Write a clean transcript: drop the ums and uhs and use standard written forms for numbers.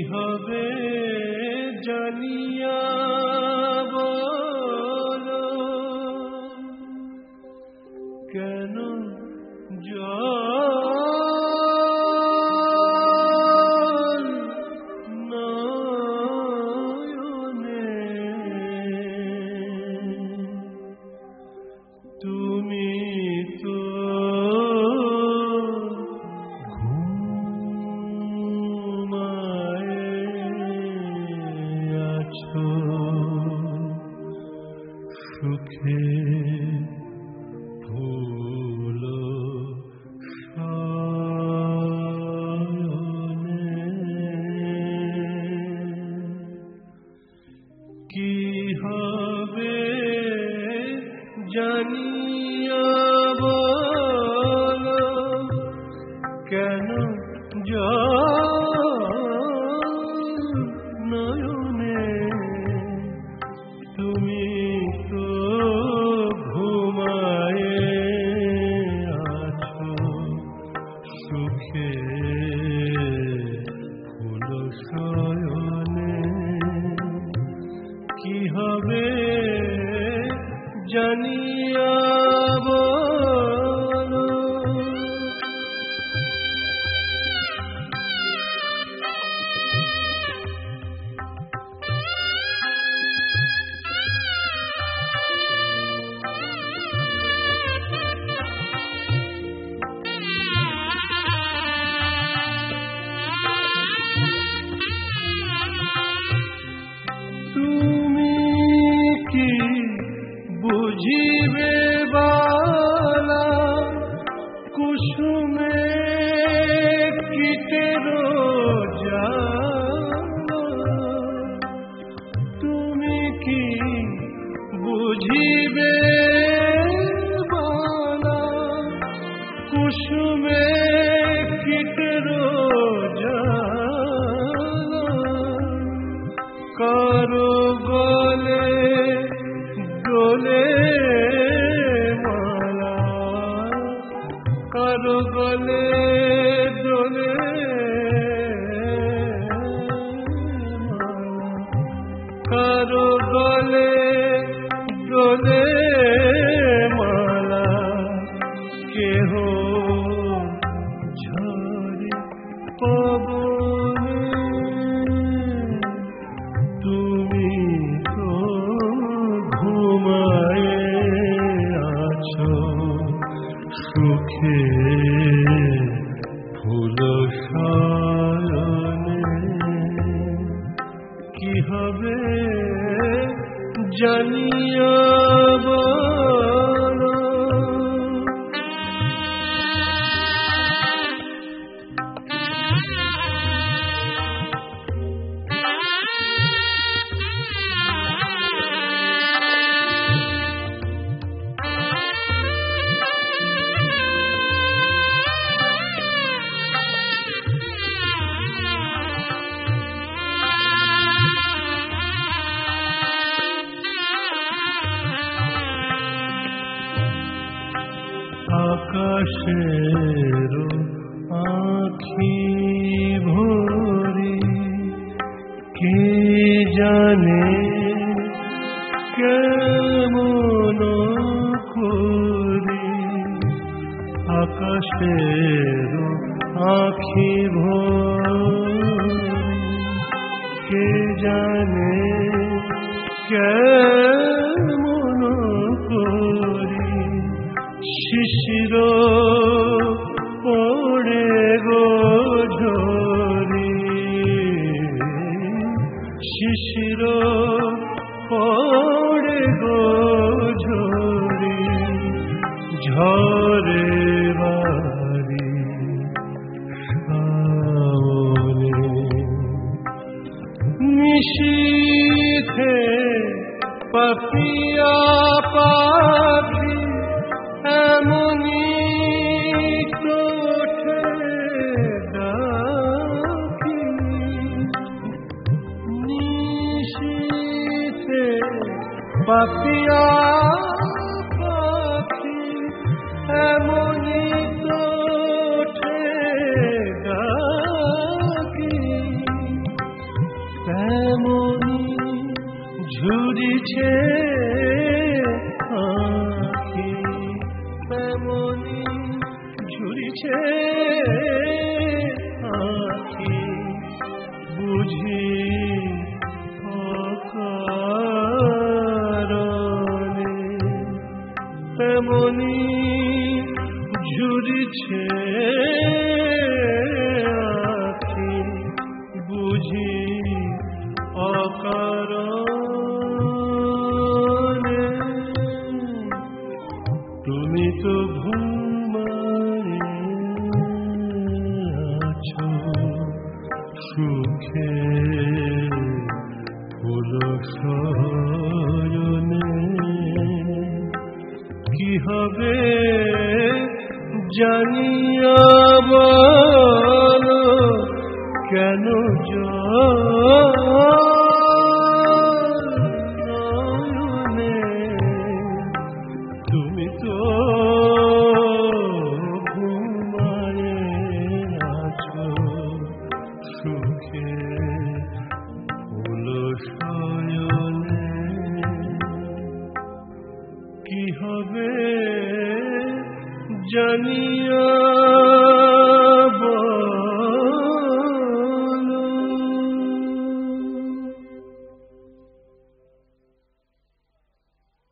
হবে জানিয়া বলো, কেন জল নয়নে তুমি তো সুখে ফুল শয়নে কি হবে জানিয়া বলো, কেন নয়নে তুমি তো ঘুমায়ে আছো, সুখে ফুল শয়নে কি হবে জানিয়া বলো। তুমি কি বুঝিবে বালা, কুসুমে কীটের জ্বালা, তুমি কি বুঝিবে বালা, কুসুমে কীটের জ্বালা, কারো গলে দোলে মালা, কারো গলে দোলে মালা, কারো গলে দোলে মালা, কেহ ঝরে পবনে তুমি তো ঘুমায়ে আছো, সুখে ফুল শয়নে কি হবে জানিয়া বলো। আকাশের আঁখি ভরি কে জানে কেমন করি, আকাশের আঁখি ভরি কে জানে কেমন করি, শিশির পড়ে গো ঝরি, শিশির পড়ে গো ঝরি, ঝরে বাড়ি শাওনে, নিশীথে পাপিয়া পাখি এমনি তো ওঠে ডাকি, নিশীথে পাপিয়া পাখি এমনি তো ওঠে ডাকি, ঝুরিছে আঁখি এমনি ঝুরিছে আঁখি বুঝি অকারণে এমনি ঝুরিছে আঁখি বুঝি অকারণে তুমি তো ঘুমায়ে আছো সুখে পুলক-শয়নে কি হবে জানি